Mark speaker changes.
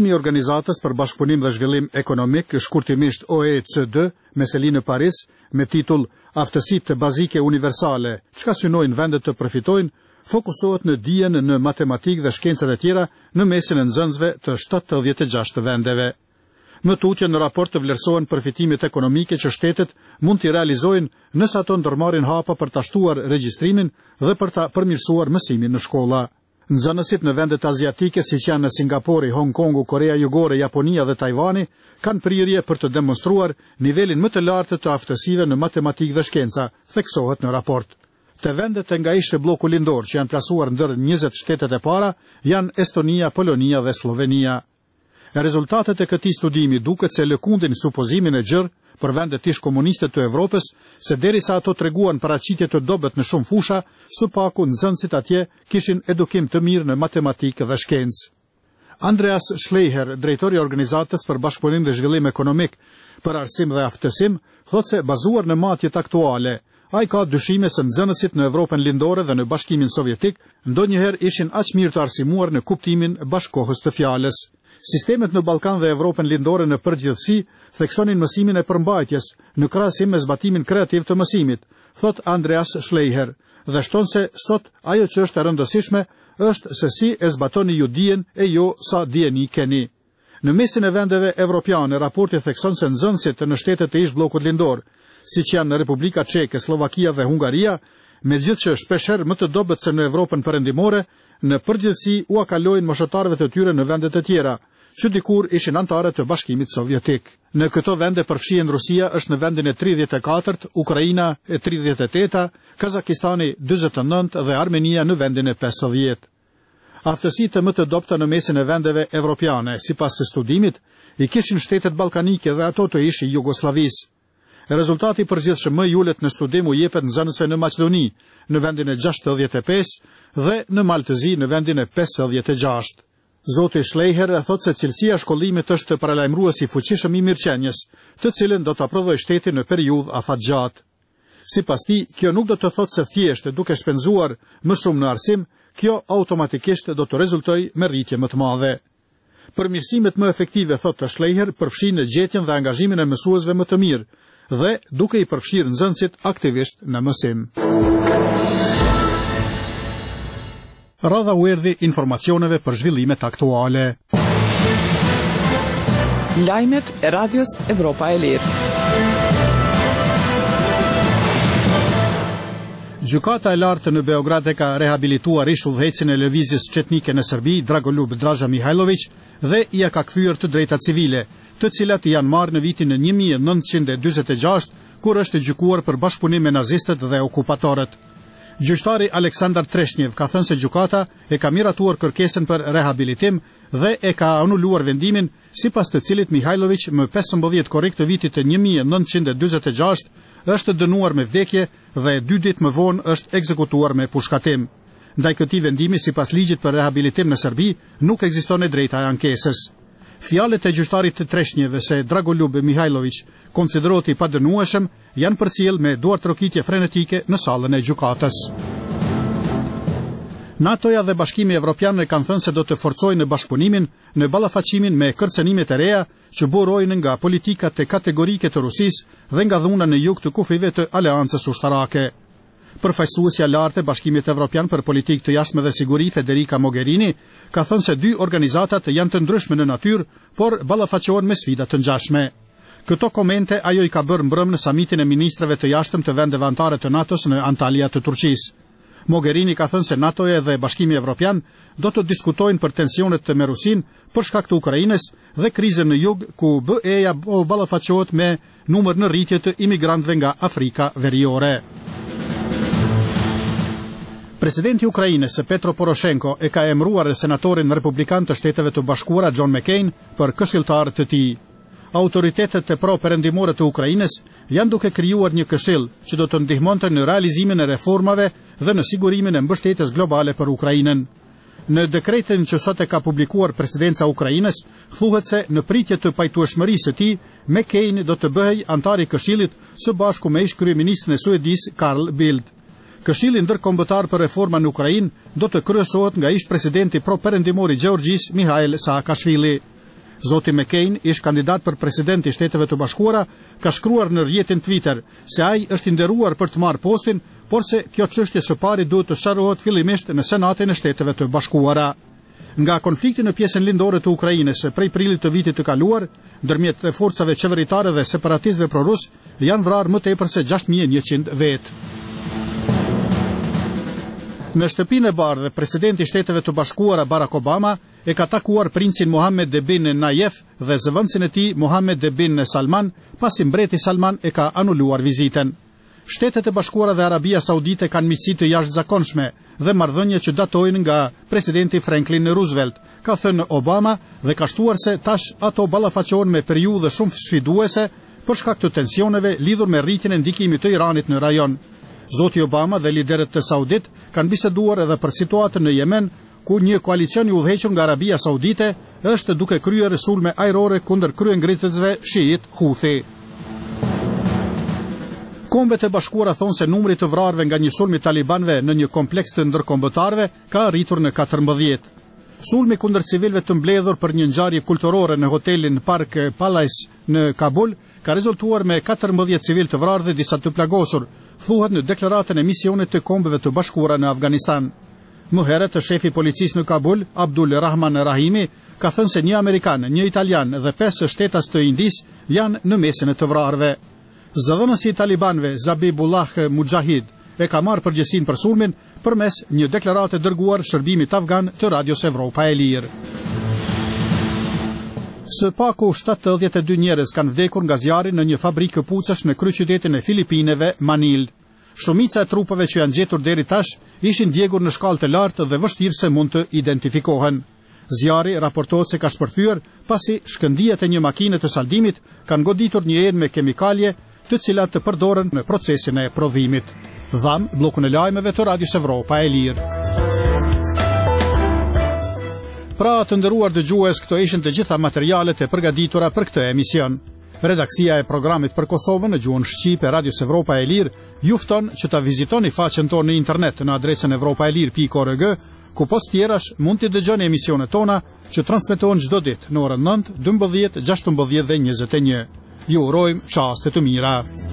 Speaker 1: Formi i organizatës për bashkëpunim dhe zhvillim ekonomik, shkurtimisht OECD, me seli në Paris, me titull Aftësitë bazike universale, çka synojnë vendet të përfitojnë, fokusohet në dijen në matematikë dhe shkencat e tjera në mesin e nxënësve të 76 vendeve. Më tutje në raport të vlerësohen përfitimet ekonomike që shtetet mund t'i realizojnë nëse ato ndërmarrin hapa për ta shtuar regjistrimin dhe për ta përmirësuar mësimin në shkolla. Nxënësit në vendet aziatike siç janë në Singapori, Hong Kongu, Korea Jugore, Japonia dhe Tajvani kanë prirje për të demonstruar nivelin më të lartë të aftësive në matematikë dhe shkenca, theksohet në raport. Të vendet nga ish bloku lindor që janë plasuar ndër 20 shtetet e para janë Estonia, Polonia dhe Slovenia. Rezultatet e këtij studimi duket se lëkundin supozimin e gjerë për vendet ish komuniste të Evropës se derisa ato treguan paraqitje të dobët në shumë fusha, së paku nxënësit atje kishin edukim të mirë në matematikë dhe shkencë. Andreas Schleicher, drejtori i organizatës për bashkëpunim dhe zhvillim ekonomik për arsim dhe aftësim, thotë se bazuar në matjet aktuale, ai ka dyshime se nxënësit në Evropën lindore dhe në Bashkimin Sovjetik ndonjëherë ishin aq mirë të arsimuar në kuptimin bashkëkohës të fjalës. Sistemet në Ballkan dhe Evropën lindore në përgjithësi theksonin mësimin e përmbajtjes në krahasim me zbatimin kreativ të mësimit, thot Andreas Schleicher, dhe shton se sot ajo që është e rëndësishme është se si e zbatoni ju dijen e jo sa dijeni keni. Në mesin e vendeve evropiane, raporti thekson se nxënësit në shtetet e ish bllokut lindor, siç janë në Republika Çeke, Slovakia dhe Hungaria, megjithëse shpeshherë më të dobët se në Evropën perëndimore, në përgjithësi u akalojnë moshëtarëve të tyre në vendet e tjera, që dikur ishin anëtarë të Bashkimit Sovjetik. Në këto vende përfshihen Rusia është në vendin e 34, Ukraina e 38, Kazakistani 49 dhe Armenia në vendin e 50. Aftësitë më të dobta në mesin e vendeve evropiane, sipas së studimit, i kishin shtetet ballkanike dhe ato të ish Jugosllavisë. Rezultati përgjithshëm më i ulët në studim u jepet nxënësve në Maqedoni, në vendin e 65 dhe në Maltëzi në vendin e 56. Zoti Schleicher thotë se cilësia e shkollimit është paralajmëruesi fuqishëm i mirëqenies, të cilën do ta prodhojë shteti në periudhë afatgjatë. Sipas tij, kjo nuk do të thotë se thjesht duke shpenzuar më shumë në arsim, kjo automatikisht do të rezultojë me rritje më të madhe. Përmirësimet më efektive, thotë Schleicher, përfshin gjetjen dhe angazhimin e mësuesve më të mirë dhe duke i përfshirë nxënësit aktivisht në mësim. Radha u erdhi informacioneve për zhvillimet aktuale.
Speaker 2: Lajmet e Radios Evropa e Lirë.
Speaker 1: Gjykata e lartë në Beograd e ka rehabilituar ish udhëhecin e lëvizjes çetnike në Serbi, Dragoljub Draža Mihajlović, dhe ia ka kthyer të drejtat civile, të cilat janë marrë në vitin 1946, kur është gjykuar për bashkëpunim me nazistët dhe okupatorët. Gjyqtari Aleksandar Treshnjev ka thënë se gjykata e ka miratuar kërkesën për rehabilitim dhe e ka anuluar vendimin, sipas të cilit Mihajlović më 15 korrik të vitit 1946 është dënuar me vdekje dhe 2 ditë më vonë është ekzekutuar me pushkatim. Ndaj këtij vendimi, sipas ligjit për rehabilitim në Serbi, nuk ekziston e drejta e ankesës. Fjalët e gjyqtarit të Treshnjeve se Dragoljub Mihajlović konsiderohet i padënueshëm janë përcjell me duartrokitje frenetike në sallën e gjykatës. NATO-ja dhe Bashkimi Evropian kanë thënë se do të forcojnë bashkëpunimin në ballafaqimin me kërcënimet e reja që burojnë nga politikat e kategorike të Rusisë dhe nga dhuna në jug të kufive të aleancës ushtarake. Përfaqësuesja lartë e Bashkimit Evropian për politikë të jashtme dhe siguri, Federica Mogherini, ka thënë se 2 organizatat janë të ndryshme në natyrë, por ballafaqohen me sfida të ngjashme. Këto komente ajo i ka bërë mbrëmë në samitin e ministrave të jashtëm të vendeve anëtare të NATO-s në Antalya të Turqisë. Mogherini ka thënë se NATO-ja dhe Bashkimi Evropian do të diskutojnë për tensionet me Rusinë për shkak të Ukrainës dhe krizën në jug, ku BE-ja ballafaqohet me numër në rritje të imigrantëve nga Afrika Veriore. Presidenti i Ukrainës, Petro Poroshenko, e ka emëruar senatorin republikan të Shteteve të Bashkuara John McCain për këshilltar të tij. Autoritetet e pro-perëndimore të Ukrainës janë duke krijuar një këshill që do të ndihmonte në realizimin e reformave dhe në sigurimin e mbështetjes globale për Ukrainën. Në dekretin që sot e ka publikuar presidenca e Ukrainës, thuhet se në pritje të pajtueshmërisë së tij, McCain do të bëhej antar i këshillit së bashku me ish-kryeministrin e Suedisë Carl Bildt. Këshilli ndërkombëtar për reforma në Ukrainë do të kryesohet nga ish-presidenti pro-perëndimor i Gjeorgjisë Mikhail Saakashvili. Zoti McCain, ish kandidat për president i Shteteve të Bashkuara, ka shkruar në rrjetin Twitter se ai është i nderuar për të marrë postin, por se kjo çështje së pari duhet të sqarohet fillimisht në Senatin e Shteteve të Bashkuara. Nga konflikti në pjesën lindore të Ukrainës prej prillit të vitit të kaluar, ndërmjet forcave qeveritare dhe separatistëve prorus, janë vrarë më tepër se 6100 vetë. Në shtëpinë e bardhë, presidenti i Shteteve të Bashkuara Barack Obama e ka takuar princin Mohammed bin Nayef dhe zëvendësin e tij Mohammed bin Salman, pasi mbreti Salman e ka anuluar vizitën. Shtetet e Bashkuara dhe Arabia Saudite kanë miqësi të jashtëzakonshme dhe marrëdhënie që datojnë nga presidenti Franklin Roosevelt, ka thënë Obama dhe ka shtuar se tash ato ballafaqohen me periudhë shumë sfiduese për shkak të tensioneve lidhur me rritjen e ndikimit të Iranit në rajon. Zoti Obama dhe liderët të Saudit kanë biseduar edhe për situatën në Yemen, ku një koalicion i udhëhequr nga Arabia Saudite është duke kryer sulme ajrore kundër kryengritësve shiit Houthi. Kombet e Bashkuara thonë se numri të vrarëve nga një sulm i talibanëve në një kompleks të ndërkombëtarëve ka arritur në 14. Sulmi kundër civilëve të mbledhur për një ngjarje kulturore në hotelin Park Palace në Kabul ka rezultuar me 14 civil të vrarë dhe disa të plagosur, thuhet në deklaratën e misionit të Kombeve të Bashkuara në Afganistan. Më herët, shefi policisë në Kabul, Abdul Rahman Rahimi, ka thënë se një Amerikan, një Italian dhe 5 shtetas të Indis janë në mesin e të vrarëve. Zëdhënësi i talibanëve Zabihullah Mujahid e ka marrë përgjegjësinë për sulmin përmes një deklarate dërguar shërbimit afgan të Radios Evropa e Lirë. Së paku 72 njerëz kanë vdekur nga zjarri në një fabrikë këpucësh në kryeqytetin e Filipineve, Manil. Shumica e trupave që janë gjetur deri tash ishin djegur në shkallë të lartë dhe vështirë se mund të identifikohen. Zjarri raportohet se ka shpërthyer pasi shkëndijat e një makine të saldimit kanë goditur një enë me kemikalje të cilat të përdoren në procesin e prodhimit. Dham bllokun e lajmeve të Radios Evropa e Lirë. Pra të nderuar dëgjues, këto ishin të gjitha materialet e përgatitura për këtë emision. Redaksia e programit për Kosovën në gjuhën shqipe Radios Evropa e Lirë ju fton që ta vizitoni faqen tonë në internet në adresën evropaelir.org, ku post tjerash mund të dëgjoni emisionet tona që transmetohen çdo ditë në orën 9, 12, 16 dhe 21. Ju urojmë çaste të mira.